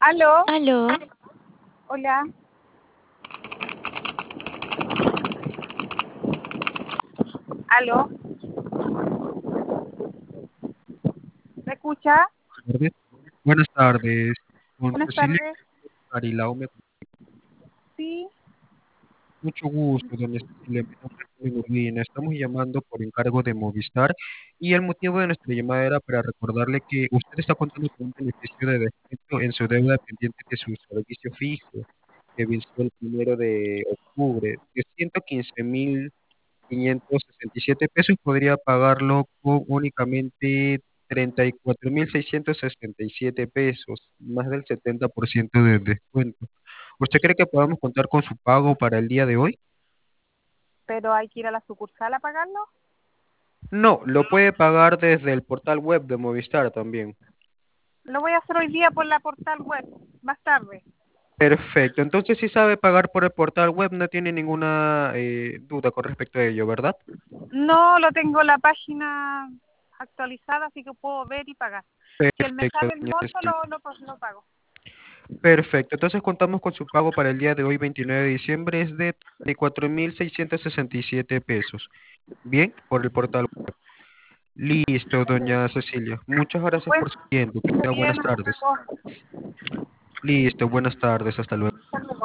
Aló, Aló, hola, aló, ¿me escucha? Tardes. Buenas tardes, con Buenas Cecilia tardes. Carilao. Sí, Mucho gusto, doña Cecilia. Mi nombre es Julio Urbina. Estamos llamando por encargo de Movistar y el motivo de nuestra llamada era para recordarle que usted está contando con un beneficio de descuento en su deuda pendiente de su servicio fijo, que venció el 1 de octubre, de 115.567 pesos. Podría pagarlo con únicamente 34.667 pesos, más del 70% de descuento. ¿Usted cree que podamos contar con su pago para el día de hoy? pero hay que ir a la sucursal a pagarlo. No, lo puede pagar desde el portal web de Movistar también. Lo voy a hacer hoy día por la portal web, más tarde. Perfecto, entonces si sabe pagar por el portal web, no tiene ninguna duda con respecto a ello, ¿verdad? No lo tengo la página actualizada, así que puedo ver y pagar. Si él me Perfecto, sale el doña monto, Cecilia. lo pago. Perfecto, entonces contamos con su pago para el día de hoy, 29 de diciembre, es de 34.667 pesos. Bien, por el portal web. Listo, doña Cecilia. Muchas gracias Bueno, por su tiempo. Que muy tenga bien, buenas hasta tardes. luego. Listo, buenas tardes, hasta luego. Hasta luego.